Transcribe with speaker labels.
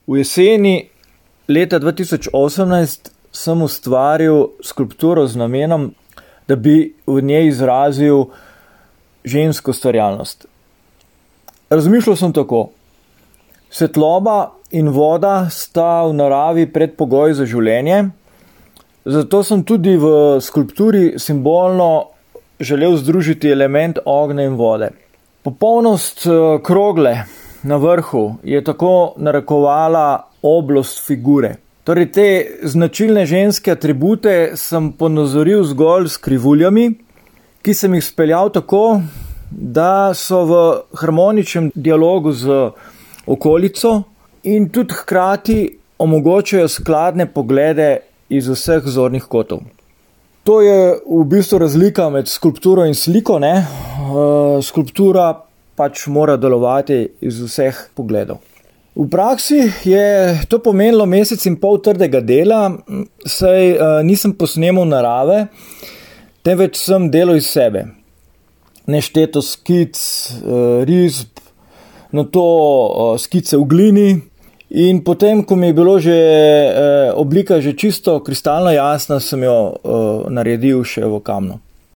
Speaker 1: V jeseni leta 2018 sem ustvaril skulpturo z namenom, da bi v njej izrazil žensko ustvarjalnost. Razmišljal sem tako. Svetloba in voda sta v naravi predpogoj za življenje, zato sem tudi v skulpturi simbolno želel združiti element ognja in vode. Popolnost krogle na vrhu je tako narekovala oblost figure. Torej te značilne ženske atribute sem ponazoril zgolj s krivuljami, ki sem jih speljal tako, da so v harmoničnem dialogu z okolico in tudi hkrati omogočajo skladne poglede iz vseh zornih kotov. To je v bistvu razlika med skulpturo in sliko, ne? Skulptura pač mora delovati iz vseh pogledov. V praksi je to pomenilo 1,5 meseca trdega dela, saj nisem posnemal narave, temveč sem delal iz sebe. Nešteto skic, risb, nato skice v glini in potem, ko mi je bilo že oblika že čisto kristalno jasna, sem jo naredil še v kamnu.